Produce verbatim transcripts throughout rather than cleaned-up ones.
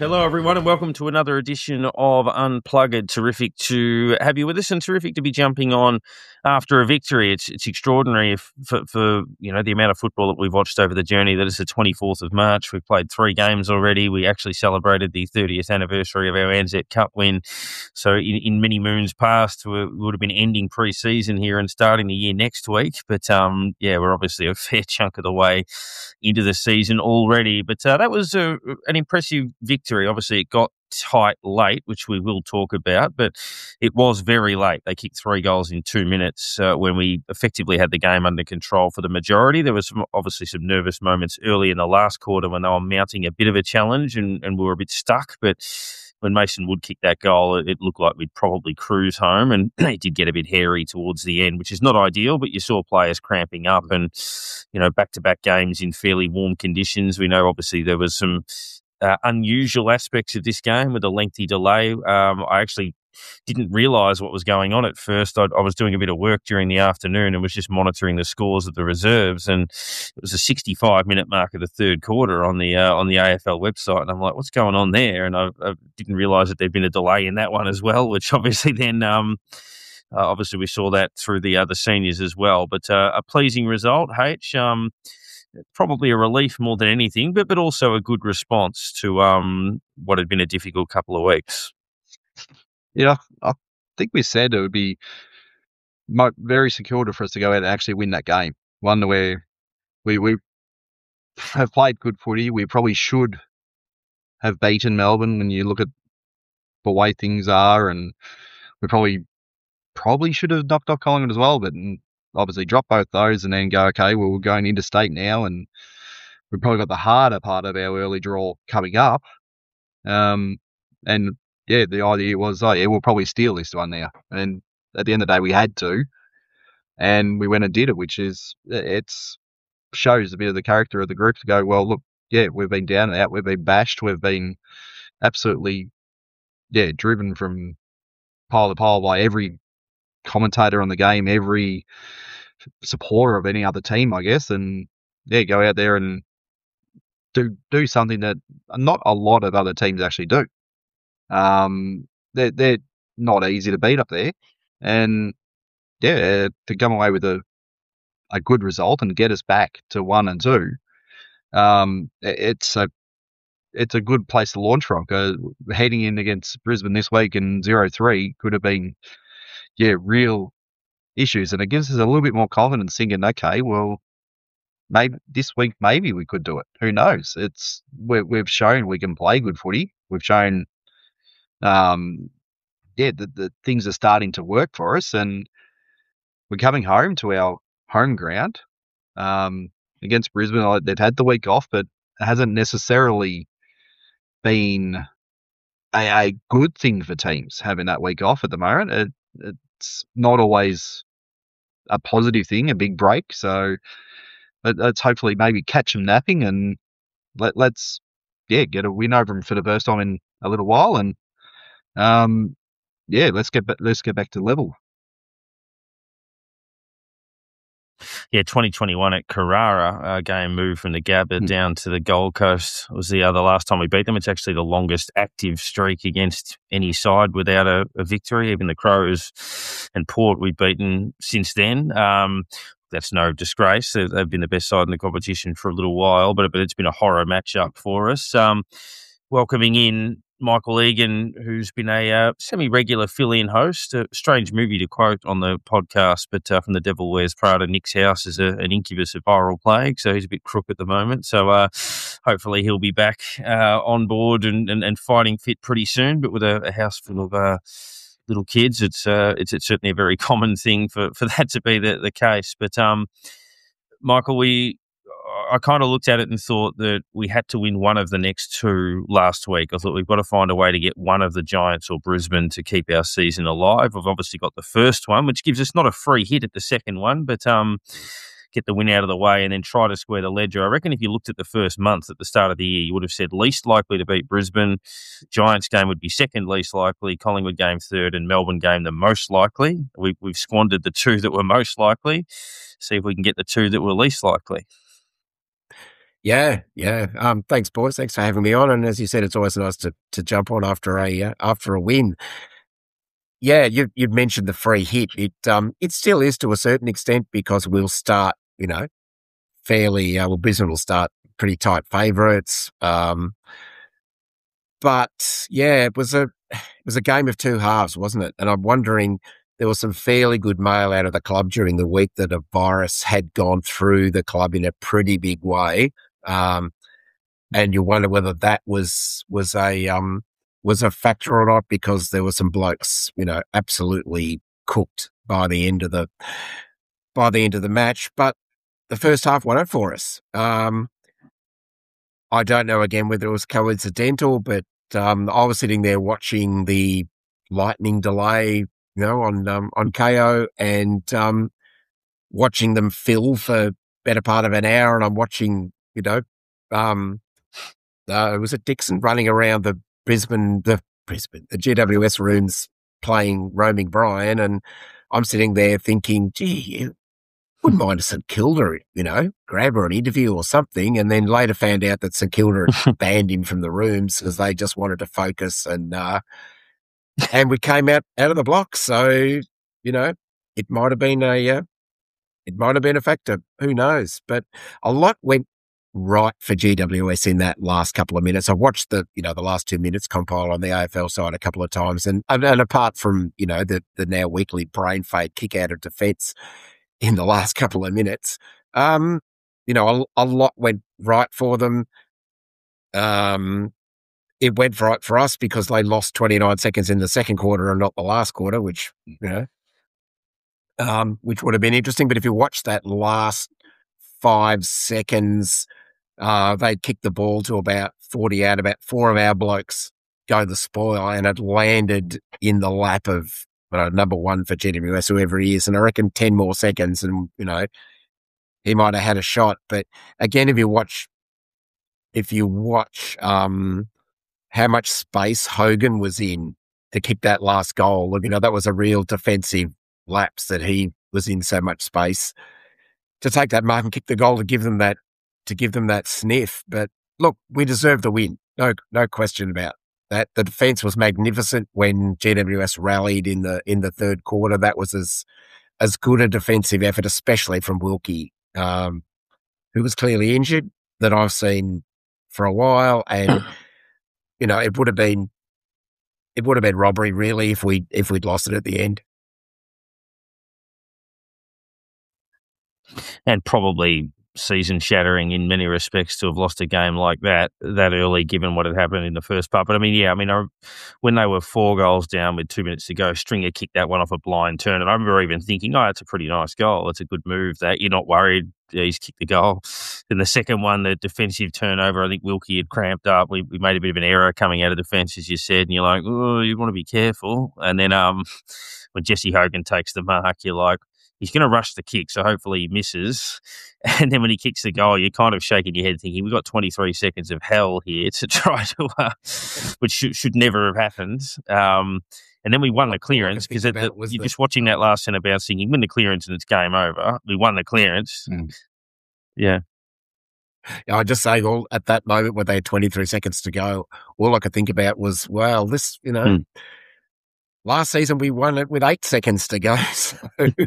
Hello, everyone, and welcome to another edition of Unplugged. Terrific to have you with us, and terrific to be jumping on after a victory. It's it's extraordinary if, for, for you know the amount of football that we've watched over the journey. That is the twenty-fourth of March. We've played three games already. We actually celebrated the thirtieth anniversary of our A N Z Cup win. So in, in many moons past, we would have been ending pre-season here and starting the year next week. But um, yeah, we're obviously a fair chunk of the way into the season already. But uh, that was a, an impressive victory. Obviously, it got tight late, which we will talk about, but it was very late. They kicked three goals in two minutes uh, when we effectively had the game under control for the majority. There was some, obviously some nervous moments early in the last quarter when they were mounting a bit of a challenge and, and we were a bit stuck, but when Mason Wood kicked that goal, it, it looked like we'd probably cruise home, and it did get a bit hairy towards the end, which is not ideal, but you saw players cramping up and, you know, back-to-back games in fairly warm conditions. We know, obviously, there was some uh, unusual aspects of this game with a lengthy delay. Um, I actually didn't realise what was going on at first. I, I was doing a bit of work during the afternoon and was just monitoring the scores of the reserves, and it was a sixty-five minute mark of the third quarter on the uh, on the A F L website, and I'm like, what's going on there? And I, I didn't realise that there'd been a delay in that one as well, which obviously then um, uh, obviously we saw that through the other seniors as well. But uh, a pleasing result, H. Um, probably a relief more than anything, but but also a good response to um, what had been a difficult couple of weeks. Yeah, I think we said it would be mo- very secure for us to go out and actually win that game. One where we, we have played good footy. We probably should have beaten Melbourne when you look at the way things are, and we probably probably should have knocked off Collingwood as well, but obviously drop both those and then go, okay, well, we're going interstate now, and we've probably got the harder part of our early draw coming up. Um, and yeah, the idea was, oh yeah, we'll probably steal this one now. And at the end of the day, we had to, and we went and did it, which is, it's shows a bit of the character of the group to go, well, look, yeah, we've been down and out, we've been bashed, we've been absolutely, yeah, driven from pile to pile by every commentator on the game, every supporter of any other team, I guess, and yeah, go out there and do do something that not a lot of other teams actually do. Um, they're they're not easy to beat up there, and yeah, to come away with a a good result and get us back to one and two, um, it's a it's a good place to launch from. Because heading in against Brisbane this week in zero three could have been, yeah, real issues, and it gives us a little bit more confidence thinking, okay, well, maybe this week maybe we could do it. Who knows? It's we we've shown we can play good footy. We've shown, um, yeah, that the things are starting to work for us, and we're coming home to our home ground um, against Brisbane. They've had the week off, but it hasn't necessarily been a, a good thing for teams having that week off at the moment. It, it's not always a positive thing, a big break. So let, let's hopefully maybe catch them napping, and let, let's yeah get a win over them for the first time in a little while, and um yeah let's get let's get back to level. Yeah, twenty twenty-one at Carrara, a game moved from the Gabba Hmm. down to the Gold Coast. It was the other last time we beat them. It's actually the longest active streak against any side without a, a victory. Even the Crows and Port we've beaten since then. Um, that's no disgrace. They've, they've been the best side in the competition for a little while, but, but it's been a horror matchup for us. Um, welcoming in Michael Egan, who's been a uh, semi-regular fill-in host. A strange movie to quote on the podcast, but uh, from The Devil Wears Prada, Nick's house is a, an incubus of viral plague, so he's a bit crook at the moment. So uh, hopefully he'll be back uh, on board and, and, and fighting fit pretty soon, but with a, a house full of uh, little kids, it's, uh, it's it's certainly a very common thing for, for that to be the, the case. But um, Michael, we... I kind of looked at it and thought that we had to win one of the next two last week. I thought we've got to find a way to get one of the Giants or Brisbane to keep our season alive. We've obviously got the first one, which gives us not a free hit at the second one, but um, get the win out of the way and then try to square the ledger. I reckon if you looked at the first month at the start of the year, you would have said least likely to beat Brisbane. Giants game would be second least likely, Collingwood game third, and Melbourne game the most likely. We, we've squandered the two that were most likely. See if we can get the two that were least likely. Yeah, yeah. Um, thanks, boys. Thanks for having me on. And as you said, it's always nice to to jump on after a uh, after a win. Yeah, you you mentioned the free hit. It um it still is to a certain extent because we'll start, you know, fairly. Uh, well, Brisbane will start pretty tight favourites. Um, but yeah, it was a it was a game of two halves, wasn't it? And I'm wondering. There was some fairly good mail out of the club during the week that a virus had gone through the club in a pretty big way. Um, and you wonder whether that was was a um, was a factor or not, because there were some blokes, you know, absolutely cooked by the end of the by the end of the match. But the first half won it for us. Um, I don't know again whether it was coincidental, but um, I was sitting there watching the lightning delay, you know, on um, on K O, and um, watching them fill for better part of an hour, and I'm watching, you know, um, uh, was it Dixon running around the Brisbane, the Brisbane, the G W S rooms playing Roaming Brian, and I'm sitting there thinking, gee, you wouldn't mind a St Kilda, you know, grab her an interview or something, and then later found out that St Kilda had banned him from the rooms because they just wanted to focus, and uh, and we came out out of the blocks. So, you know, it might have been a uh, it might have been a factor. Who knows? But a lot went right for G W S in that last couple of minutes. I watched the, you know, the last two minutes compile on the A F L side a couple of times, and and, and apart from, you know, the the now weekly brain fade kick out of defence in the last couple of minutes, um, you know, a, a lot went right for them. Um, it went right for us because they lost twenty-nine seconds in the second quarter and not the last quarter, which, you know, um, which would have been interesting. But if you watch that last five seconds, uh, they'd kicked the ball to about forty out, about four of our blokes go the spoil, and it landed in the lap of uh, number one for G W S, whoever he is. And I reckon ten more seconds and, you know, he might have had a shot. But again, if you watch, if you watch um, how much space Hogan was in to kick that last goal, look, you know, that was a real defensive lapse that he was in so much space to take that mark and kick the goal to give them that, to give them that sniff. But look, we deserved the win. No, no question about that. The defence was magnificent when G W S rallied in the, in the third quarter. That was as, as good a defensive effort, especially from Wilkie, um, who was clearly injured, that I've seen for a while. And, you know, it would have been, it would have been robbery really if we, if we'd lost it at the end. And probably season shattering in many respects to have lost a game like that that early, given what had happened in the first part. But I mean, yeah, I mean, I, when they were four goals down with two minutes to go, Stringer kicked that one off a blind turn, and I remember even thinking, "Oh, it's a pretty nice goal. It's a good move. That you're not worried. He's kicked the goal." Then the second one, the defensive turnover, I think Wilkie had cramped up. We, we made a bit of an error coming out of defence, as you said, and you're like, "Oh, you want to be careful." And then um, when Jesse Hogan takes the mark, you're like, he's going to rush the kick, so hopefully he misses. And then when he kicks the goal, you're kind of shaking your head thinking, we've got twenty-three seconds of hell here to try to, uh, which should, should never have happened. Um, and then we won the clearance because you're the, just watching that last centre bounce thinking, win the clearance and it's game over. We won the clearance. Mm. Yeah. Yeah, I just say, all at that moment when they had twenty-three seconds to go, all I could think about was, well, this, you know, mm. last season we won it with eight seconds to go. So.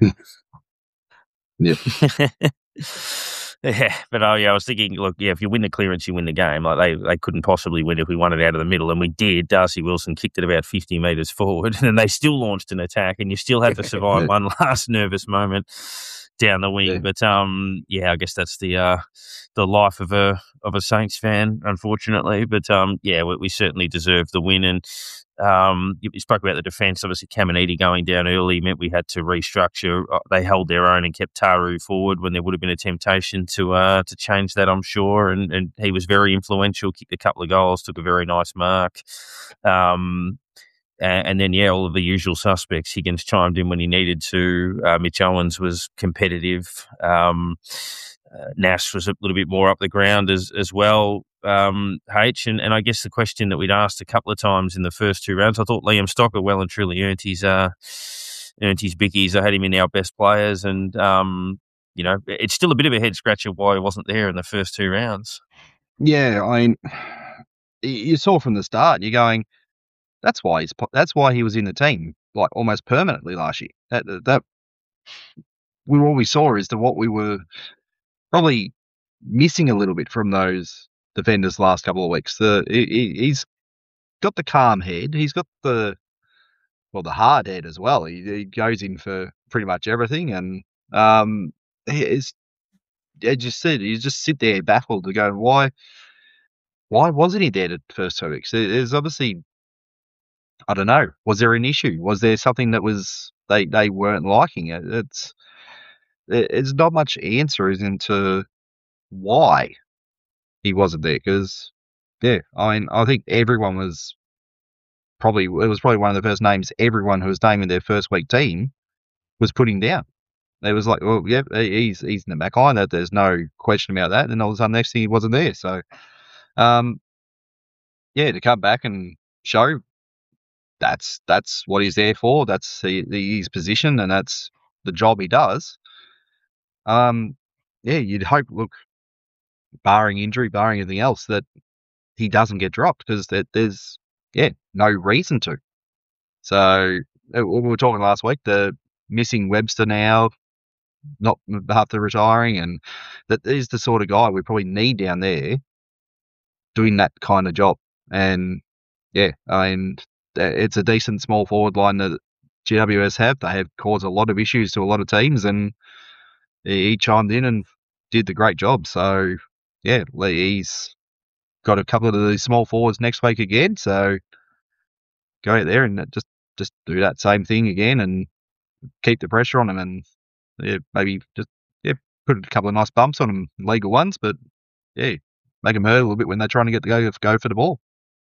Yeah. Yeah, but oh yeah, I was thinking, look, yeah, if you win the clearance, you win the game. Like they, they couldn't possibly win if we won it out of the middle, and we did. Darcy Wilson kicked it about fifty metres forward, and then they still launched an attack, and you still had to survive yeah. one last nervous moment down the wing. Yeah. But um, yeah, I guess that's the uh, the life of a of a Saints fan, unfortunately. But um, yeah, we, we certainly deserved the win, and Um, you spoke about the defence. Obviously, Caminiti going down early meant we had to restructure. They held their own and kept Taru forward when there would have been a temptation to uh, to change that, I'm sure. And, and he was very influential, kicked a couple of goals, took a very nice mark. Um, and, and then, yeah, all of the usual suspects. Higgins chimed in when he needed to. Uh, Mitch Owens was competitive. Um, uh, Nash was a little bit more up the ground as, as well. Um, H, and, and I guess the question that we'd asked a couple of times in the first two rounds, I thought Liam Stocker well and truly earned his uh, earned his bickies. I had him in our best players, and um, you know, it's still a bit of a head scratcher why he wasn't there in the first two rounds. Yeah, I mean, you saw from the start, you're going, that's why he's that's why he was in the team like almost permanently last year. That that we all we saw is that what we were probably missing a little bit from those defenders last couple of weeks. The he, he's got the calm head. He's got the well the hard head as well. He, he goes in for pretty much everything, and um, he is. As you said, you just sit there baffled to go, why, why wasn't he there the first two weeks? There's obviously, I don't know, was there an issue? Was there something that was they, they weren't liking? It, it's there's not much answer into why he wasn't there because, yeah, I mean, I think everyone was probably it was probably one of the first names everyone who was naming their first week team was putting down. It was like, well, yeah, he's he's in the back line. That there's no question about that. And all of a sudden, next thing he wasn't there. So, um, yeah, to come back and show that's that's what he's there for. That's the, the, his position, and that's the job he does. Um, yeah, you'd hope. Look, barring injury, barring anything else, that he doesn't get dropped because there, there's yeah no reason to. So we were talking last week. The missing Webster now. Not after retiring, and that is the sort of guy we probably need down there doing that kind of job. And yeah, I mean, it's a decent small forward line that G W S have. They have caused a lot of issues to a lot of teams, and he chimed in and did the great job. So yeah, he's got a couple of these small forwards next week again. So go out there and just just do that same thing again and keep the pressure on him and. Yeah, maybe just yeah, put a couple of nice bumps on them, legal ones, but yeah, make them hurt a little bit when they're trying to get the go go for the ball.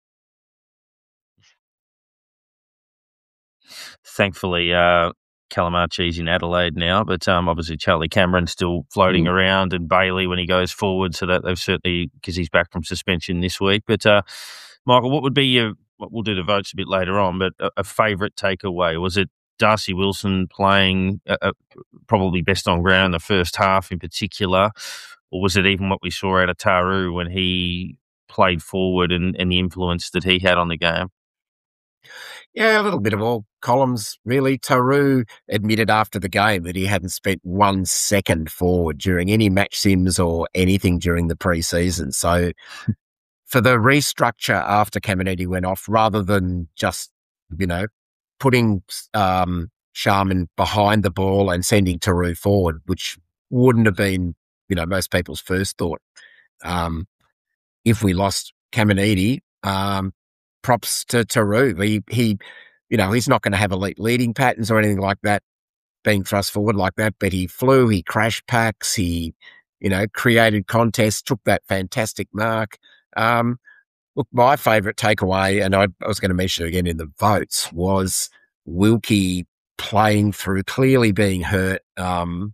Thankfully, uh, Calamarchi's in Adelaide now, but um, obviously Charlie Cameron's still floating mm. around, and Bailey when he goes forward, so that they've certainly because he's back from suspension this week. But uh, Michael, what would be your? We'll do the votes a bit later on, but a, a favourite takeaway was it? Darcy Wilson playing uh, probably best on ground in the first half in particular, or was it even what we saw out of Taru when he played forward and, and the influence that he had on the game? Yeah, a little bit of all columns, really. Taru admitted after the game that he hadn't spent one second forward during any match sims or anything during the pre-season. So for the restructure after Caminiti went off, rather than just, you know, putting um, Sharman behind the ball and sending Taru forward, which wouldn't have been, you know, most people's first thought. Um, if we lost Caminiti, um, props to Taru. He, he, you know, he's not going to have elite leading patterns or anything like that, being thrust forward like that, but he flew, he crashed packs, he, you know, created contests, took that fantastic mark. Um, Look, my favourite takeaway, and I, I was going to mention it again in the votes, was Wilkie playing through, clearly being hurt. Um,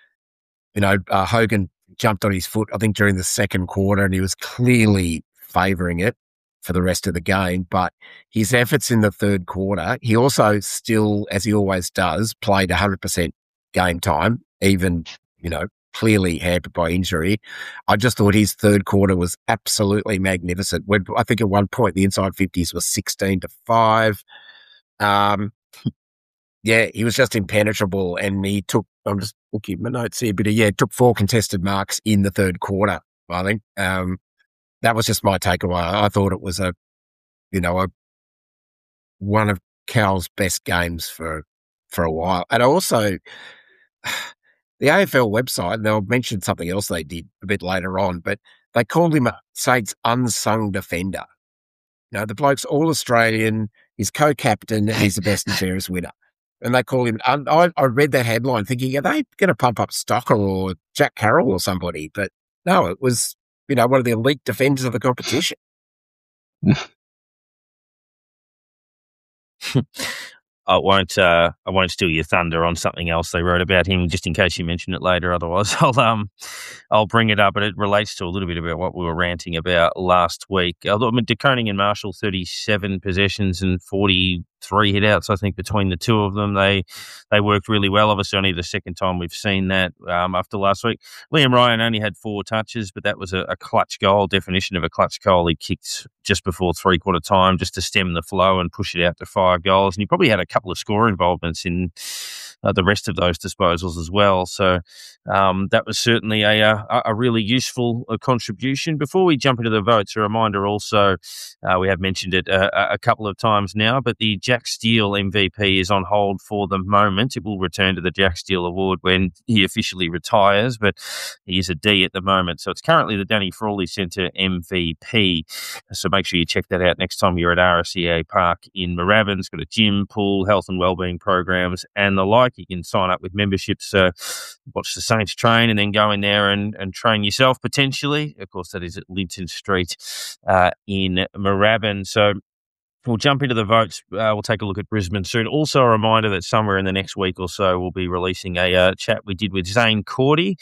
you know, uh, Hogan jumped on his foot, I think, during the second quarter, and he was clearly favouring it for the rest of the game. But his efforts in the third quarter, he also still, as he always does, played one hundred percent game time, even, you know, clearly hampered by injury. I just thought his third quarter was absolutely magnificent. When, I think at one point the inside fifties was sixteen to five. Um, yeah, he was just impenetrable, and he took, I'm just looking at my notes here, but he, yeah, took four contested marks in the third quarter, I think. Um, that was just my takeaway. I thought it was a, you know, a, one of Cal's best games for, for a while. And also, the A F L website, and they'll mention something else they did a bit later on, but they called him a Saints unsung defender. You know, the bloke's all-Australian, he's co-captain, and he's the best and fairest winner. And they call him, I, I read that headline thinking, are they going to pump up Stocker or Jack Carroll or somebody? But no, it was, you know, one of the elite defenders of the competition. I won't. Uh, I won't steal your thunder on something else they wrote about him, just in case you mention it later. Otherwise, I'll um, I'll bring it up. But it relates to a little bit about what we were ranting about last week. Although I mean, De Koning and Marshall, thirty-seven possessions and forty three hit-outs, I think, between the two of them. They they worked really well. Obviously, only the second time we've seen that um, after last week. Liam Ryan only had four touches, but that was a, a clutch goal, definition of a clutch goal. He kicked just before three-quarter time just to stem the flow and push it out to five goals. And he probably had a couple of score involvements in uh, the rest of those disposals as well. So um, that was certainly a, a, a really useful uh, contribution. Before we jump into the votes, a reminder also, uh, we have mentioned it a, a couple of times now, but the Jack Steele M V P is on hold for the moment. It will return to the Jack Steele Award when he officially retires, but he is a D at the moment. So it's currently the Danny Frawley Centre M V P. So make sure you check that out next time you're at R S E A Park in Moorabbin. It's got a gym, pool, health and wellbeing programs and the like. You can sign up with memberships, uh, watch the Saints train and then go in there and, and train yourself potentially. Of course, that is at Linton Street uh, in Moorabbin. So we'll jump into the votes. Uh, we'll take a look at Brisbane soon. Also, a reminder that somewhere in the next week or so, we'll be releasing a uh, chat we did with Zane Cordy,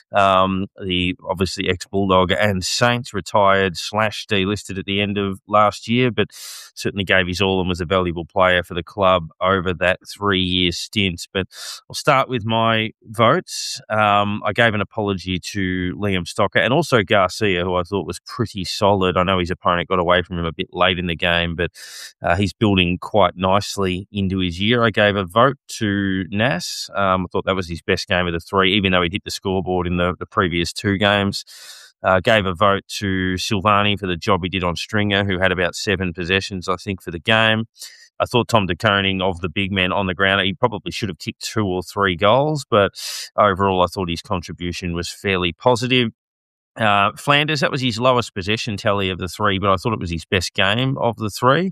um, the obviously ex-Bulldog and Saints, retired slash delisted at the end of last year, but certainly gave his all and was a valuable player for the club over that three-year stint. But I'll start with my votes. Um, I gave an apology to Liam Stocker and also Garcia, who I thought was pretty solid. I know his opponent got away from him a bit late in the game, but Uh, he's building quite nicely into his year. I gave a vote to Nas. Um, I thought that was his best game of the three, even though he hit the scoreboard in the, the previous two games. Uh, gave a vote to Silvani for the job he did on Stringer, who had about seven possessions, I think, for the game. I thought Tom De Koning, of the big men on the ground, he probably should have kicked two or three goals, but overall I thought his contribution was fairly positive. Uh, Flanders, that was his lowest possession tally of the three, but I thought it was his best game of the three.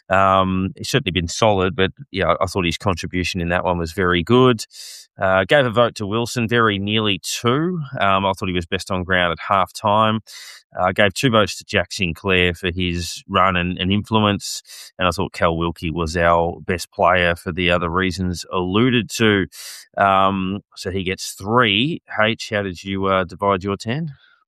Um, he's certainly been solid, but yeah, I thought his contribution in that one was very good. Uh, gave a vote to Wilson, very nearly two. Um, I thought he was best on ground at half time. I uh, gave two votes to Jack Sinclair for his run and, and influence, and I thought Cal Wilkie was our best player for the other reasons alluded to. Um, so he gets three. H, how did you uh, divide your ten?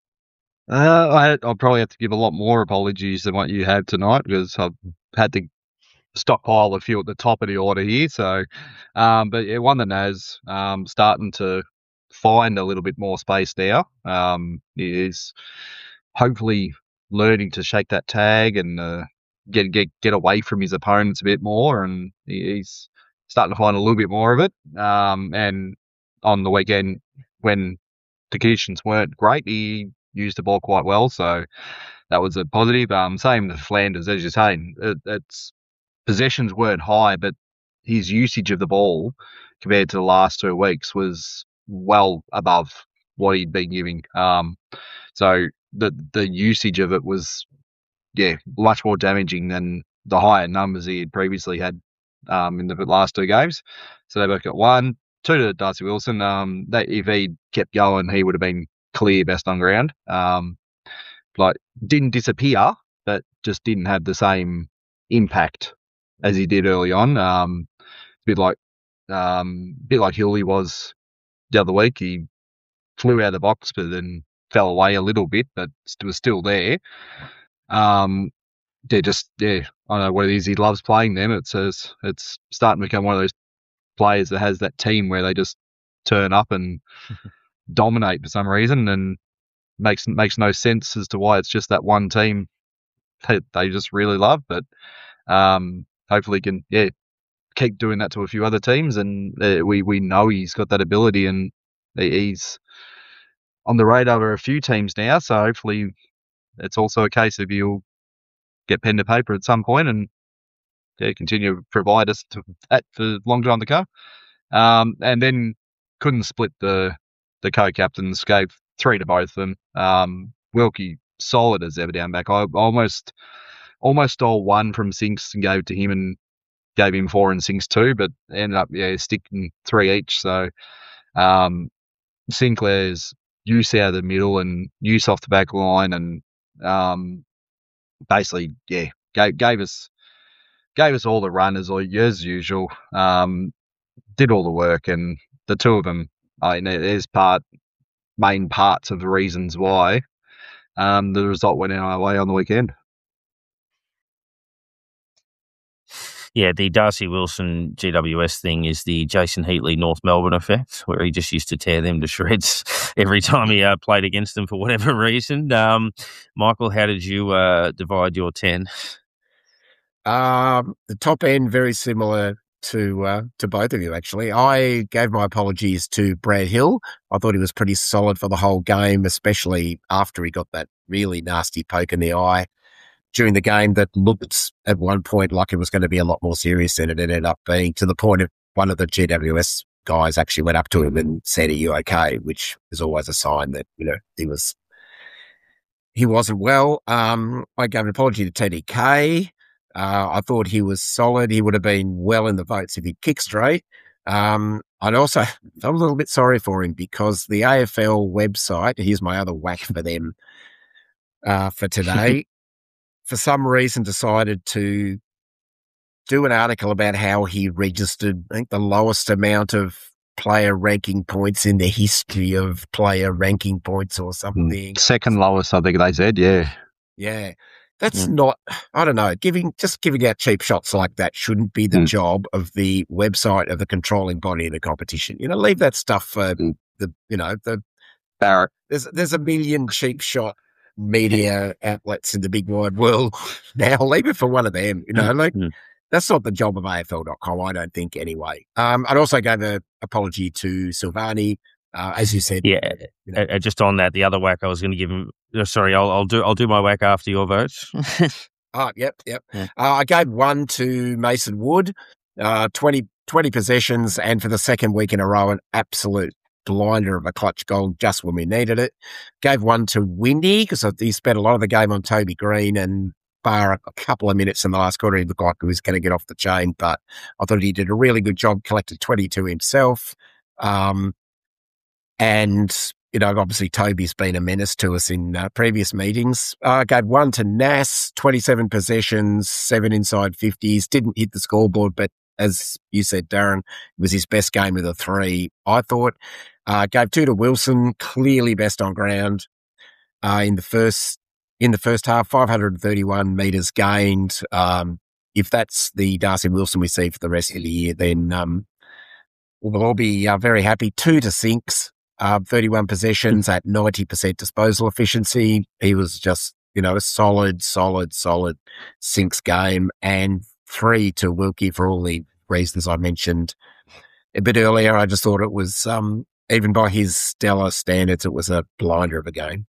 Uh, I, I'll probably have to give a lot more apologies than what you have tonight because I've had to stockpile a few at the top of the order here. So, um, but yeah, one that has um, starting to find a little bit more space now. Um, he is hopefully learning to shake that tag and uh, get get get away from his opponents a bit more, and he's starting to find a little bit more of it. Um, and on the weekend when the conditions weren't great, he used the ball quite well, so that was a positive. Um, same with Flanders, as you're saying, it, it's possessions weren't high, but his usage of the ball compared to the last two weeks was well above what he'd been giving. Um, so the the usage of it was, yeah, much more damaging than the higher numbers he had previously had um, in the last two games. So they both got one, two to Darcy Wilson. Um, that if he kept going, he would have been clear best on ground. Um, like didn't disappear, but just didn't have the same impact as he did early on. Um, a bit like, um, bit like Hilly was the other week. He flew out of the box, but then fell away a little bit, but was still there. Um, they're just, yeah, I don't know what it is. He loves playing them. It's it's, it's starting to become one of those players that has that team where they just turn up and dominate for some reason, and makes makes no sense as to why it's just that one team that they just really love. But um, hopefully can yeah keep doing that to a few other teams, and uh, we we know he's got that ability, and he's on the radar of a few teams now. So hopefully it's also a case of you'll get pen to paper at some point and yeah, continue to provide us to that for a long time to come. Um, and then couldn't split the the co-captains, gave three to both of them. Um, Wilkie, solid as ever down back. I almost almost stole one from Sinks and gave it to him and gave him four and Sinks two, but ended up yeah sticking three each. So um, Sinclair's use out of the middle and use off the back line, and um, basically yeah gave gave us gave us all the runners as usual. Um, did all the work, and the two of them, I mean, there's part main parts of the reasons why um, the result went in our way on the weekend. Yeah, the Darcy Wilson G W S thing is the Jason Heatley North Melbourne effect, where he just used to tear them to shreds every time he uh, played against them for whatever reason. Um, Michael, how did you uh, divide your ten? Um, the top end, very similar to uh, to both of you, actually. I gave my apologies to Brad Hill. I thought he was pretty solid for the whole game, especially after he got that really nasty poke in the eye during the game that looked at one point like it was going to be a lot more serious than it ended up being, to the point of one of the G W S guys actually went up to him and said, "Are you okay?" which is always a sign that, you know, he was he wasn't well. Um, I gave an apology to T D K. Uh, I thought he was solid. He would have been well in the votes if he'd kicked straight. Um, I'd also felt a little bit sorry for him because the A F L website, here's my other whack for them uh, for today, for some reason decided to do an article about how he registered, I think, the lowest amount of player ranking points in the history of player ranking points or something. Second lowest, I think they said, yeah. Yeah. That's Mm. not, I don't know, giving just giving out cheap shots like that shouldn't be the Mm. job of the website of the controlling body of the competition. You know, leave that stuff for Mm. the, you know, the, Barrett. there's, there's a million cheap shot media outlets in the big wide world now. Leave it for one of them, you know, like Mm. that's not the job of A F L dot com, I don't think, anyway. Um, I'd also gave an apology to Silvani, uh, as you said. Yeah, you know, uh, just on that, the other whack I was going to give him. Oh, sorry, I'll, I'll do I'll do my whack after your vote. Oh, yep, yep. Yeah. Uh, I gave one to Mason Wood, uh, twenty, twenty possessions, and for the second week in a row, an absolute blinder of a clutch goal just when we needed it. Gave one to Windy because he spent a lot of the game on Toby Green, and bar a couple of minutes in the last quarter, he looked like he was going to get off the chain, but I thought he did a really good job, collected twenty-two himself. Um, and, you know, obviously Toby's been a menace to us in uh, previous meetings. I uh, gave one to Nass, twenty-seven possessions, seven inside fifties, didn't hit the scoreboard, but as you said, Darren, it was his best game of the three, I thought. Uh, gave two to Wilson, clearly best on ground uh, in the first in the first half, five hundred thirty-one metres gained. Um, if that's the Darcy Wilson we see for the rest of the year, then um, we'll all be uh, very happy. Two to Sinks. Uh, thirty-one possessions at ninety percent disposal efficiency. He was just, you know, a solid, solid, solid Sinks game. And three to Wilkie for all the reasons I mentioned a bit earlier. I just thought it was, um, even by his stellar standards, it was a blinder of a game.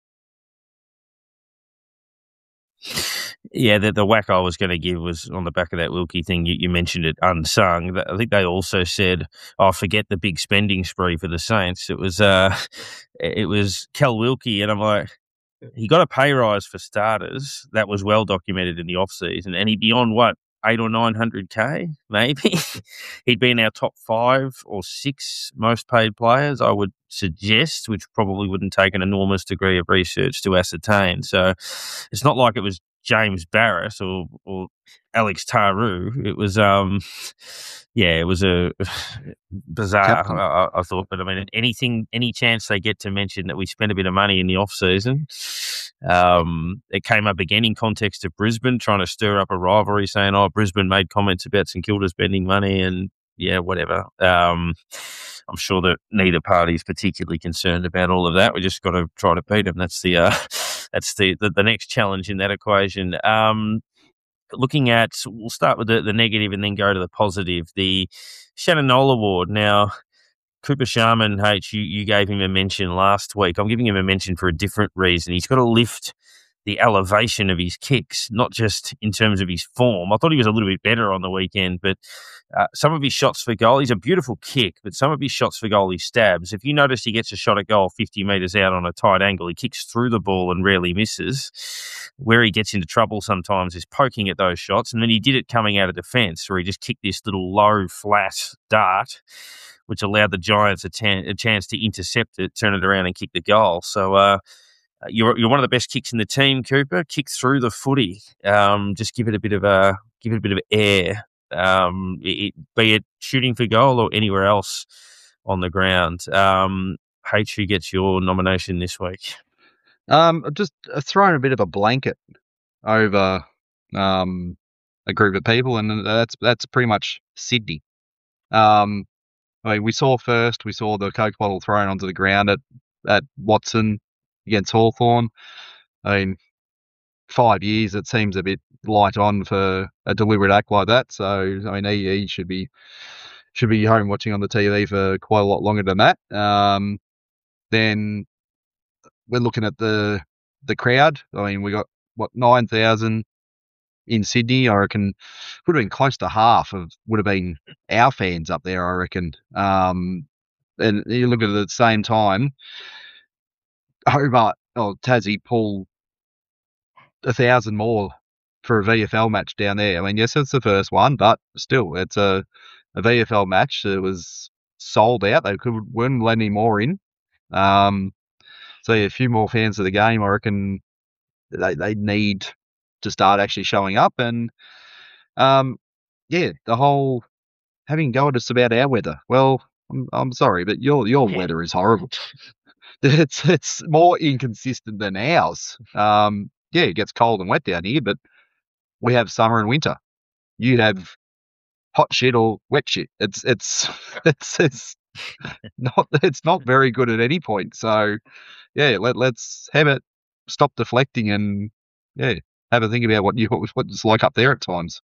Yeah, the, the whack I was going to give was on the back of that Wilkie thing. You, you mentioned it unsung. I think they also said, "Oh, forget the big spending spree for the Saints." It was, uh, it was Cal Wilkie, and I'm like, he got a pay rise for starters. That was well documented in the off season, and he'd be on what eight or nine hundred k, maybe. He'd be in our top five or six most paid players, I would suggest, which probably wouldn't take an enormous degree of research to ascertain. So it's not like it was James Barrett or, or Alex Taru. It was, um, yeah, it was a bizarre, I, I thought. But I mean, anything, any chance they get to mention that we spent a bit of money in the off season, um, it came up again in context of Brisbane trying to stir up a rivalry, saying, "Oh, Brisbane made comments about St Kilda spending money," and yeah, whatever. Um, I'm sure that neither party is particularly concerned about all of that. We just got to try to beat them. That's the uh, that's the, the the next challenge in that equation. Um, looking at, we'll start with the, the negative and then go to the positive. The Shannon Knoll Award. Now, Cooper Sharman, H, you, you gave him a mention last week. I'm giving him a mention for a different reason. He's got to lift the elevation of his kicks, not just in terms of his form. I thought he was a little bit better on the weekend, but uh, some of his shots for goal, he's a beautiful kick, but some of his shots for goal, he stabs. If you notice he gets a shot at goal fifty metres out on a tight angle, he kicks through the ball and rarely misses. Where he gets into trouble sometimes is poking at those shots, and then he did it coming out of defence, where he just kicked this little low, flat dart, which allowed the Giants a, tan- a chance to intercept it, turn it around and kick the goal. So, uh, You're you're one of the best kicks in the team, Cooper. Kick through the footy. Um, just give it a bit of a give it a bit of air. Um, it, be it shooting for goal or anywhere else on the ground. Um, H, who gets your nomination this week? Um, just throwing a bit of a blanket over um a group of people, and that's that's pretty much Sydney. Um, I mean, we saw first, we saw the Coke bottle thrown onto the ground at, at Watson against Hawthorn. I mean, five years, it seems a bit light on for a deliberate act like that. So, I mean, he, he should be should be home watching on the T V for quite a lot longer than that. Um, then we're looking at the the crowd. I mean, we got, what, nine thousand in Sydney. I reckon would have been close to half of would have been our fans up there, I reckon. Um, and you look at it at the same time, Hobart, or Tassie, pull a thousand more for a V F L match down there. I mean, yes, it's the first one, but still, it's a, a V F L match that was sold out. They could, weren't letting any more in. Um, so yeah, a few more fans of the game, I reckon they, they need to start actually showing up. And um, yeah, the whole having a go at us about our weather. Well, I'm, I'm sorry, but your your weather is horrible. It's it's more inconsistent than ours. Um, yeah, it gets cold and wet down here, but we have summer and winter. You have hot shit or wet shit. It's it's it's it's not it's not very good at any point. So yeah, let let's have it stop deflecting and yeah, have a think about what you what it's like up there at times.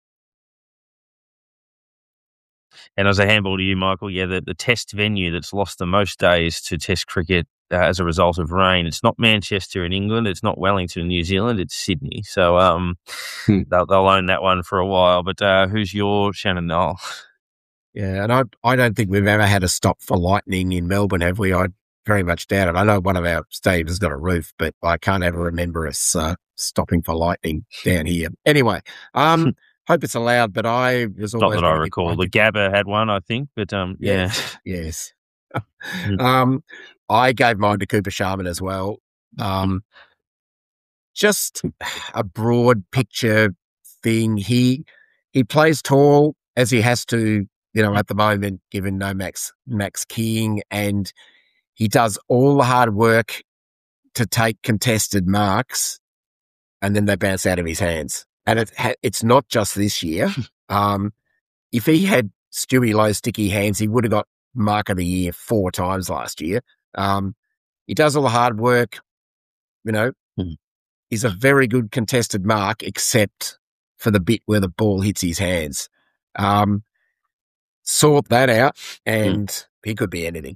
And as a handball to you, Michael, yeah, the, the test venue that's lost the most days to test cricket uh, as a result of rain, it's not Manchester in England, it's not Wellington in New Zealand, it's Sydney. So um, hmm. they'll, they'll own that one for a while. But uh, who's your Shannon Noel? Yeah, and I I don't think we've ever had a stop for lightning in Melbourne, have we? I very much doubt it. I know one of our stadiums has got a roof, but I can't ever remember us uh, stopping for lightning down here. Anyway, um, hope it's allowed, but I was always... Not that I recall. The Gabba had one, I think, but um, yeah. Yes. yes. um, I gave mine to Cooper Sharman as well. Um, just a broad picture thing. He he plays tall as he has to, you know, at the moment, given no Max Max King, and he does all the hard work to take contested marks, and then they bounce out of his hands. And it, it's not just this year. Um, if he had Stewie Lowe sticky hands, he would have got mark of the year four times last year. Um, he does all the hard work, you know. Mm. He's a very good contested mark, except for the bit where the ball hits his hands. Um, sort that out, and mm. he could be anything.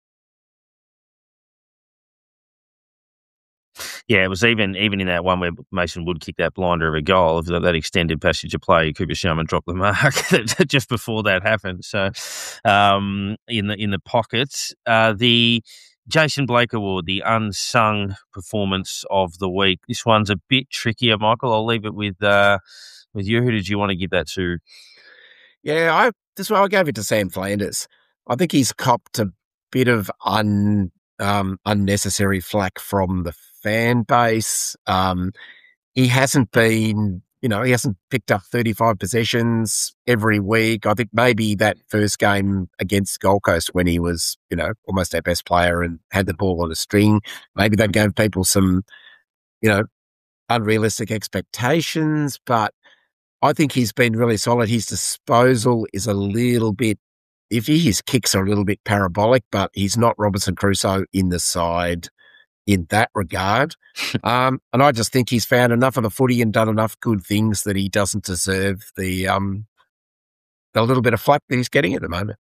Yeah, it was even even in that one where Mason Wood kicked that blinder of a goal, of that extended passage of play, Cooper Sharman dropped the mark just before that happened. So um, in the in the pockets, uh, the Jason Blake Award, the unsung performance of the week. This one's a bit trickier, Michael. I'll leave it with uh, with you. Who did you want to give that to? Yeah, I this one I gave it to Sam Flanders. I think he's copped a bit of un um, unnecessary flack from the fan base. Um, he hasn't been, you know, he hasn't picked up thirty-five possessions every week. I think maybe that first game against Gold Coast when he was, you know, almost our best player and had the ball on a string, maybe that gave people some, you know, unrealistic expectations. But I think he's been really solid. His disposal is a little bit iffy. His kicks are a little bit parabolic, but he's not Robinson Crusoe in the side in that regard. Um, and I just think he's found enough of the footy and done enough good things that he doesn't deserve the um, the little bit of flack that he's getting at the moment.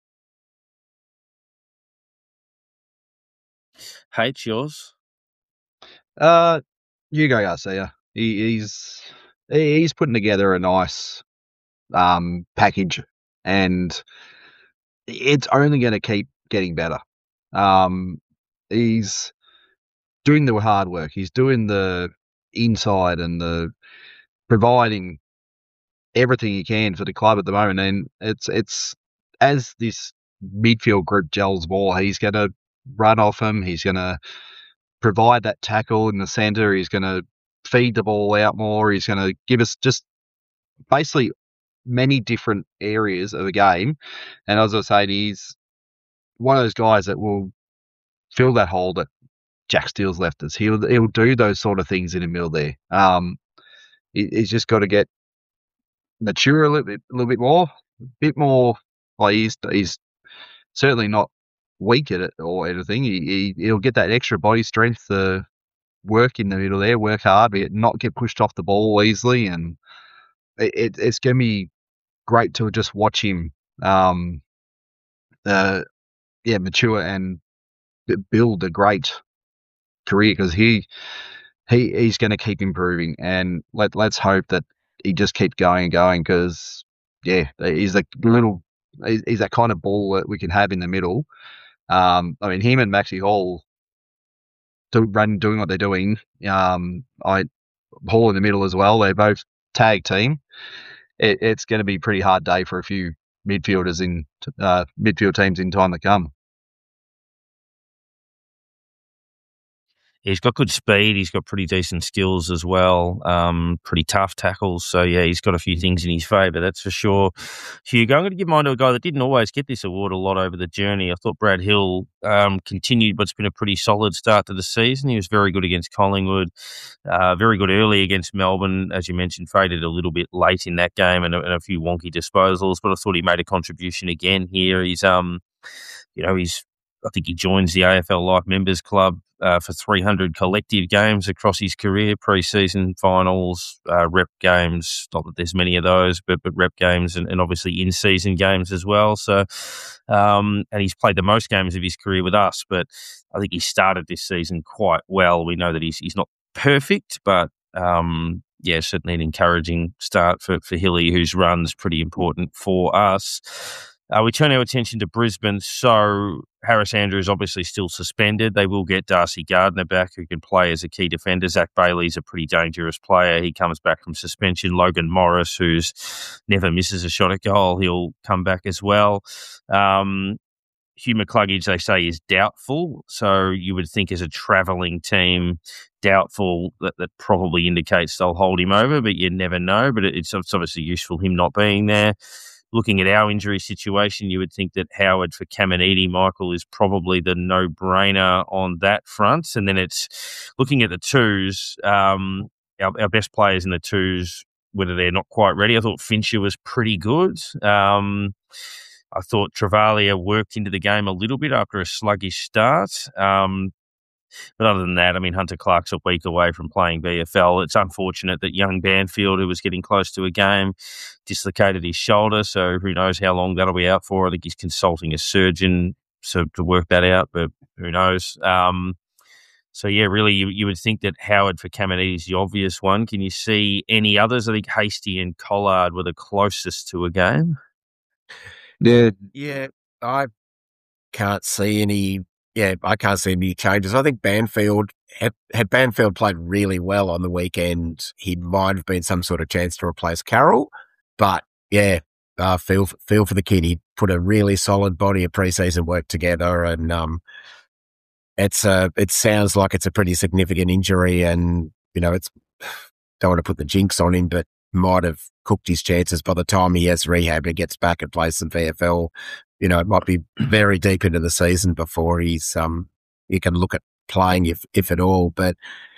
H, yours? Uh, Hugo Garcia. He, he's he's putting together a nice um, package, and it's only going to keep getting better. Um, he's doing the hard work. He's doing the inside and the providing everything he can for the club at the moment. And it's it's as this midfield group gels more, he's going to run off him. He's going to provide that tackle in the centre. He's going to feed the ball out more. He's going to give us just basically many different areas of the game. And as I say, he's one of those guys that will fill that hole that Jack Steele's left us. He'll he'll do those sort of things in the middle there. Um, he, he's just got to get mature a little bit, a little bit more, a bit more. Like he's he's certainly not weak at it or anything. He, he he'll get that extra body strength to work in the middle there, work hard, but not get pushed off the ball easily, and it, it it's gonna be great to just watch him, um, uh, yeah, mature and build a great career because he he he's going to keep improving, and let let's hope that he just keeps going and going because yeah, he's a little he's, he's that kind of ball that we can have in the middle. Um, I mean, him and Maxie Hall do run doing what they're doing. Um, I Hall in the middle as well. They're both tag team. It, it's going to be a pretty hard day for a few midfielders in uh, midfield teams in time to come. He's got good speed. He's got pretty decent skills as well. Um, pretty tough tackles. So, yeah, he's got a few things in his favour, that's for sure. Hugo, I'm going to give mine to a guy that didn't always get this award a lot over the journey. I thought Brad Hill um, continued, but it's been a pretty solid start to the season. He was very good against Collingwood, uh, very good early against Melbourne. As you mentioned, faded a little bit late in that game and a, and a few wonky disposals, but I thought he made a contribution again here. He's, um, you know, he's, I think he joins the A F L Life Members Club uh, for three hundred collective games across his career, pre-season finals, uh, rep games, not that there's many of those, but but rep games and, and obviously in-season games as well. So, um, and he's played the most games of his career with us, but I think he started this season quite well. We know that he's he's not perfect, but um, yeah, certainly an encouraging start for, for Hilly, whose run's pretty important for us. Uh, we turn our attention to Brisbane. So Harris Andrews obviously still suspended. They will get Darcy Gardner back, who can play as a key defender. Zach Bailey's a pretty dangerous player. He comes back from suspension. Logan Morris, who's never misses a shot at goal, he'll come back as well. Um, Hugh McCluggage, they say, is doubtful. So you would think as a travelling team, doubtful, that, that probably indicates they'll hold him over, but you never know. But it's, it's obviously useful him not being there. Looking at our injury situation, you would think that Howard for Caminiti, Michael, is probably the no-brainer on that front. And then it's looking at the twos, um, our, our best players in the twos, whether they're not quite ready. I thought Fincher was pretty good. Um, I thought Travalia worked into the game a little bit after a sluggish start. Um, But other than that, I mean, Hunter Clark's a week away from playing V F L. It's unfortunate that young Banfield, who was getting close to a game, dislocated his shoulder. So who knows how long that'll be out for. I think he's consulting a surgeon so to work that out, but who knows. Um, so, yeah, really, you, you would think that Howard for Caminiti is the obvious one. Can you see any others? I think Hasty and Collard were the closest to a game. Yeah, yeah, I can't see any... Yeah, I can't see any changes. I think Banfield, had, had Banfield played really well on the weekend, he might have been some sort of chance to replace Carroll. But, yeah, uh, feel, feel for the kid. He put a really solid body of pre-season work together, and um, it's a, it sounds like it's a pretty significant injury, and, you know, it's don't want to put the jinx on him, but might have cooked his chances by the time he has rehab and gets back and plays some V F L. You know, it might be very deep into the season before he's um he can look at playing if if at all. But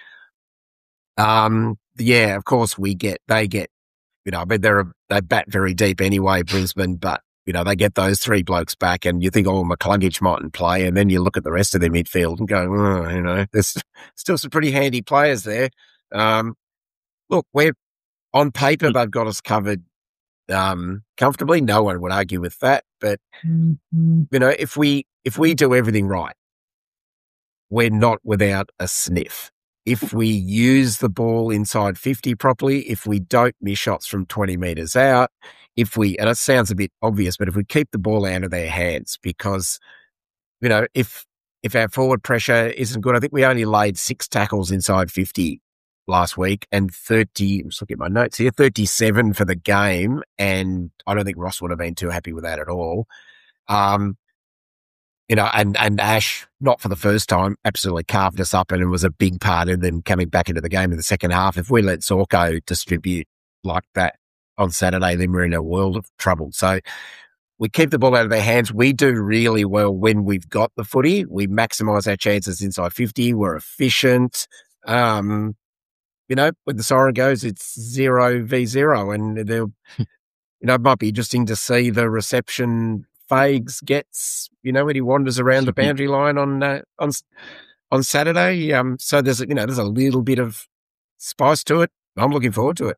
um yeah, of course we get they get you know, I mean they're they bat very deep anyway, Brisbane, but you know, they get those three blokes back and you think, oh, McCluggage mightn't play, and then you look at the rest of their midfield and go, oh, you know, there's still some pretty handy players there. Um look, we're on paper they've got us covered um, comfortably. No one would argue with that. But, mm-hmm. you know, if we if we do everything right, we're not without a sniff. If we use the ball inside fifty properly, if we don't miss shots from twenty metres out, if we, and it sounds a bit obvious, but if we keep the ball out of their hands, because, you know, if if our forward pressure isn't good, I think we only laid six tackles inside fifty last week and thirty, I'm just looking at my notes here, thirty-seven for the game. And I don't think Ross would have been too happy with that at all. Um, you know, and, and Ash, not for the first time, absolutely carved us up, and it was a big part of them coming back into the game in the second half. If we let Zorko distribute like that on Saturday, then we're in a world of trouble. So we keep the ball out of their hands. We do really well when we've got the footy. We maximise our chances inside fifty. We're efficient. Um, You know, when the siren goes, it's zero v zero, and they'll you know, it might be interesting to see the reception Fags gets, you know, when he wanders around the boundary line on uh, on on Saturday. Um, so there's, you know, there's a little bit of spice to it. I'm looking forward to it.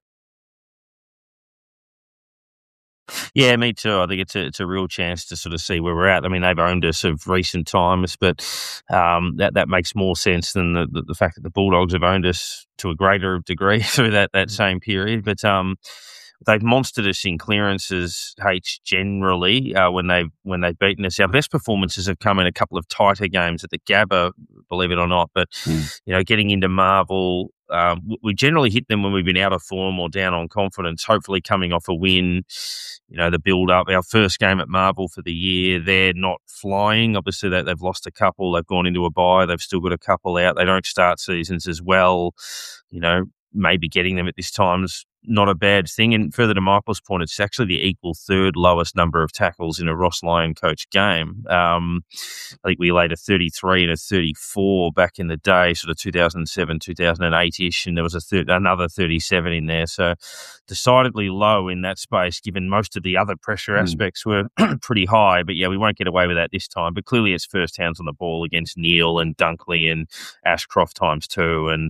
Yeah, me too. I think it's a it's a real chance to sort of see where we're at. I mean, they've owned us of recent times, but um, that that makes more sense than the, the the fact that the Bulldogs have owned us to a greater degree through that that same period. But um, they've monstered us in clearances, H, generally, uh, when they've when they've beaten us. Our best performances have come in a couple of tighter games at the Gabba, believe it or not. But mm. you know, getting into Marvel, um, we generally hit them when we've been out of form or down on confidence. Hopefully, coming off a win, you know, the build up. Our first game at Marvel for the year, they're not flying. Obviously, they, they've lost a couple. They've gone into a bye. They've still got a couple out. They don't start seasons as well. You know, maybe getting them at this time's not a bad thing. And further to Michael's point, it's actually the equal third lowest number of tackles in a Ross Lyon coach game. Um, I think we laid a thirty-three and a thirty-four back in the day, sort of two thousand seven, two thousand eight-ish, and there was a thir- another thirty-seven in there. So decidedly low in that space, given most of the other pressure mm. aspects were pretty high. But yeah, we won't get away with that this time. But clearly it's first hands on the ball against Neil and Dunkley and Ashcroft times two. And,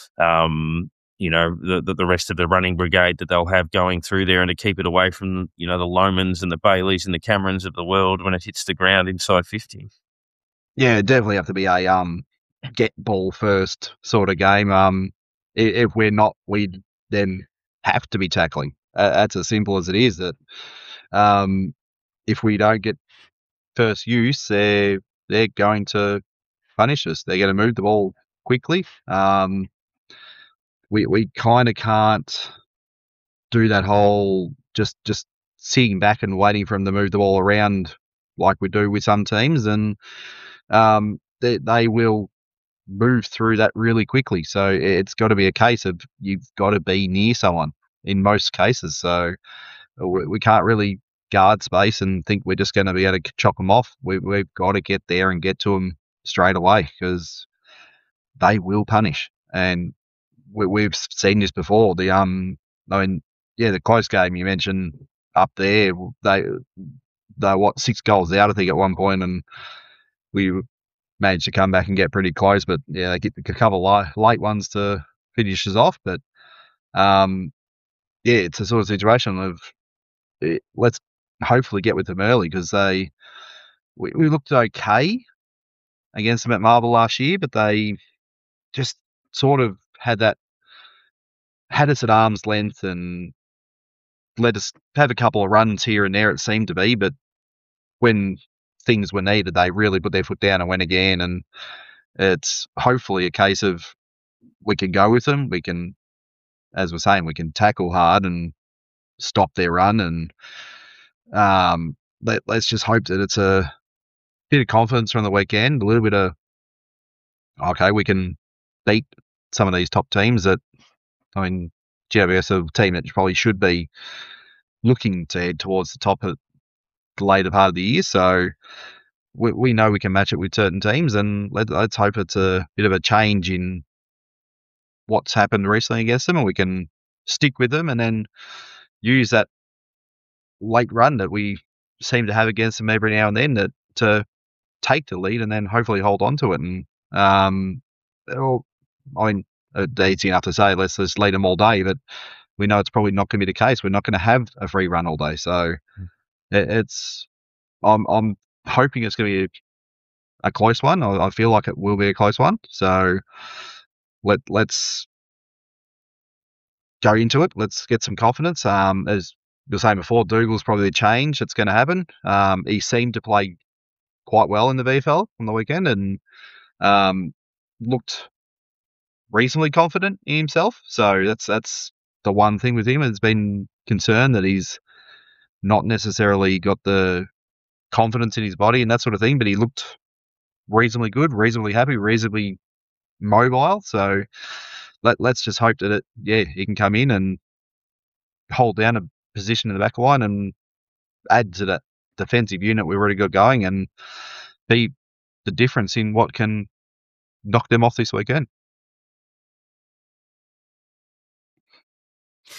um, you know, the, the the rest of the running brigade that they'll have going through there, and to keep it away from, you know, the Lomans and the Baileys and the Camerons of the world when it hits the ground inside fifty. Yeah, definitely have to be a um get ball first sort of game. Um, if we're not, we then have to be tackling. Uh, that's as simple as it is. That um, if we don't get first use, they're they're going to punish us. They're going to move the ball quickly. Um. We we kind of can't do that whole just just sitting back and waiting for them to move the ball around like we do with some teams, and um, they they will move through that really quickly. So it's got to be a case of you've got to be near someone in most cases. So we, we can't really guard space and think we're just going to be able to chop them off. We, we've got to get there and get to them straight away because they will punish. And we, we've seen this before. The um, I mean, yeah, the close game you mentioned up there, they they what six goals out, I think, at one point, and we managed to come back and get pretty close. But yeah, they get a couple of late ones to finish us off. But um, yeah, it's a sort of situation of it, let's hopefully get with them early because they we, we looked okay against them at Marvel last year, but they just sort of had that had us at arm's length and let us have a couple of runs here and there, it seemed to be, but when things were needed, they really put their foot down and went again. And it's hopefully a case of we can go with them. We can, as we're saying, we can tackle hard and stop their run. And um, let, let's just hope that it's a bit of confidence from the weekend, a little bit of, okay, we can beat some of these top teams that, I mean, G W S are a team that probably should be looking to head towards the top of the later part of the year. So we, we know we can match it with certain teams, and let, let's hope it's a bit of a change in what's happened recently against them, and we can stick with them and then use that late run that we seem to have against them every now and then that, to take the lead and then hopefully hold on to it. And um, I mean, it's easy enough to say, let's just lead them all day, but we know it's probably not going to be the case. We're not going to have a free run all day. So mm. it, it's, I'm, I'm hoping it's going to be a, a close one. I, I feel like it will be a close one. So let, let's go into it. Let's get some confidence. Um, as you were saying before, Dougal's probably the change that's going to happen. Um, he seemed to play quite well in the V F L on the weekend and um, looked reasonably confident in himself. So that's that's the one thing with him. Has been concerned that he's not necessarily got the confidence in his body and that sort of thing, but he looked reasonably good, reasonably happy, reasonably mobile. So let, let's just hope that it, yeah, he can come in and hold down a position in the back line and add to that defensive unit we've already got going and be the difference in what can knock them off this weekend.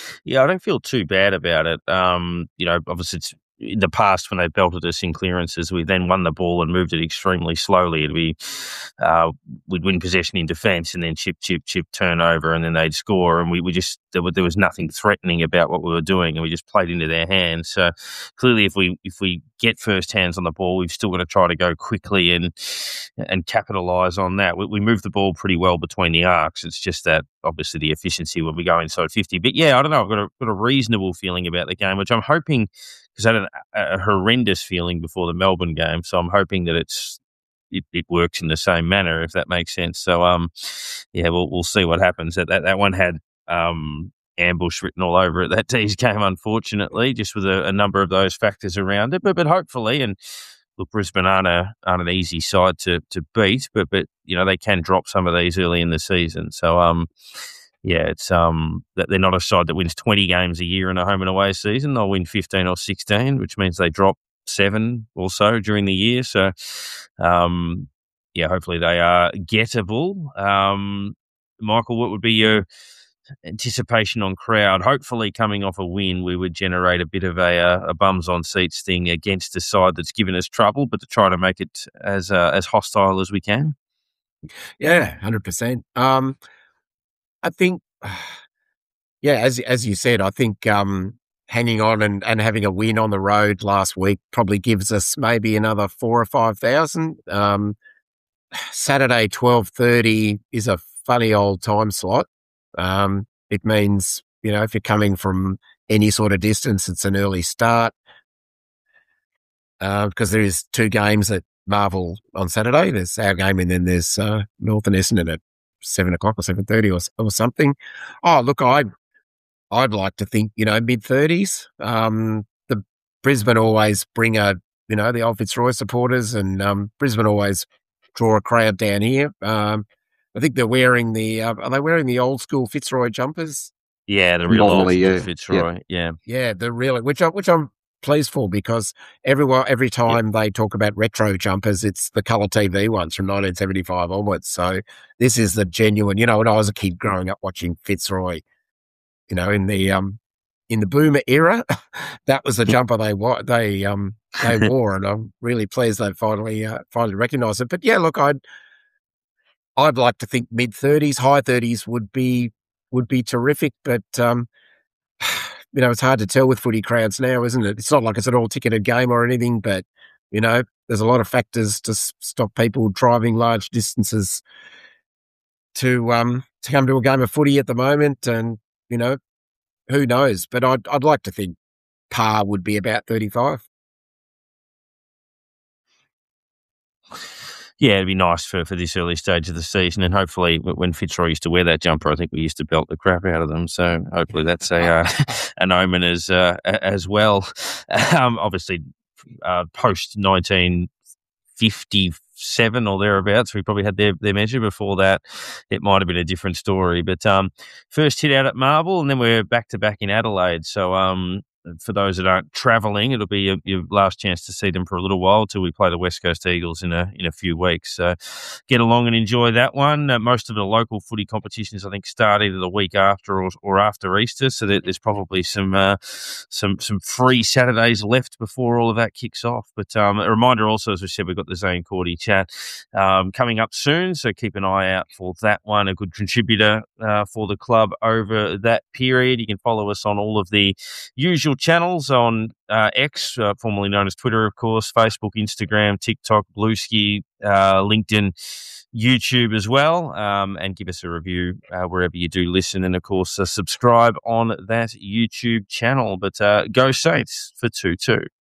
Yeah, I don't feel too bad about it. Um, you know, obviously it's in the past when they belted us in clearances, we then won the ball and moved it extremely slowly. It'd be, uh, we'd win possession in defence and then chip, chip, chip, turnover, and then they'd score. And we, we just, there, were, there was nothing threatening about what we were doing, and we just played into their hands. So clearly, if we if we get first hands on the ball, we've still got to try to go quickly and and capitalise on that. We, we move the ball pretty well between the arcs. It's just that obviously the efficiency when we go inside fifty. But yeah, I don't know. I've got a, got a reasonable feeling about the game, which I'm hoping, because I had a, a horrendous feeling before the Melbourne game. So I'm hoping that it's it, it works in the same manner, if that makes sense. So um, yeah, we'll we'll see what happens. That that, that one had um ambush written all over it. That D's game, unfortunately, just with a, a number of those factors around it. But but hopefully, and look, Brisbane aren't, a, aren't an easy side to to beat, but but you know they can drop some of these early in the season. So um. Yeah, it's um that they're not a side that wins twenty games a year in a home and away season. They'll win fifteen or sixteen, which means they drop seven or so during the year. So, um, yeah, hopefully they are gettable. Um, Michael, what would be your anticipation on crowd? Hopefully, coming off a win, we would generate a bit of a, a bums on seats thing against a side that's given us trouble, but to try to make it as uh, as hostile as we can. Yeah, one hundred percent. Um, I think, yeah, as as you said, I think um, hanging on and, and having a win on the road last week probably gives us maybe another four or five thousand. Um, Saturday twelve thirty is a funny old time slot. Um, it means, you know, if you're coming from any sort of distance, it's an early start uh, because there is two games at Marvel on Saturday. There's our game, and then there's uh, North and Essendon at seven o'clock or seven thirty or or something. Oh, look, I I'd like to think, you know, mid thirties. Um, the Brisbane always bring a, you know, the old Fitzroy supporters, and um, Brisbane always draw a crowd down here. Um, I think they're wearing the, uh, are they wearing the old school Fitzroy jumpers? Yeah, the real old Normally, school yeah. Fitzroy. Yeah. Yeah, they're really, which I, which I'm pleased for, because everyone, every time they talk about retro jumpers, it's the colour T V ones from nineteen seventy-five onwards. So this is the genuine, you know, when I was a kid growing up watching Fitzroy, you know, in the um in the Boomer era, that was the jumper they wa- they um they wore, and I'm really pleased they finally uh, finally recognised it. But yeah, look, I'd I'd like to think mid thirties, high thirties would be would be terrific, but um. You know, it's hard to tell with footy crowds now, isn't it? It's not like it's an all-ticketed game or anything, but, you know, there's a lot of factors to s- stop people driving large distances to um to come to a game of footy at the moment, and, you know, who knows? But I'd I'd like to think par would be about thirty-five. Yeah, it'd be nice for, for this early stage of the season, and hopefully when Fitzroy used to wear that jumper, I think we used to belt the crap out of them. So hopefully that's a uh, an omen as uh, as well. Um, obviously, uh, post nineteen fifty-seven or thereabouts, we probably had their, their measure. Before that, it might have been a different story. But um, first hit out at Marvel, and then we're back to back in Adelaide. So um. For those that aren't travelling, it'll be your, your last chance to see them for a little while till we play the West Coast Eagles in a in a few weeks. So get along and enjoy that one. Uh, most of the local footy competitions, I think, start either the week after or, or after Easter, so that there's probably some uh, some some free Saturdays left before all of that kicks off. But um, a reminder also, as we said, we've got the Zane Cordy chat um, coming up soon, so keep an eye out for that one. A good contributor uh, for the club over that period. You can follow us on all of the usual channels on uh, X, uh, formerly known as Twitter, of course, Facebook, Instagram, TikTok, Bluesky, uh, LinkedIn, YouTube as well, um, and give us a review uh, wherever you do listen, and of course uh, subscribe on that YouTube channel. But uh, go Saints for two two.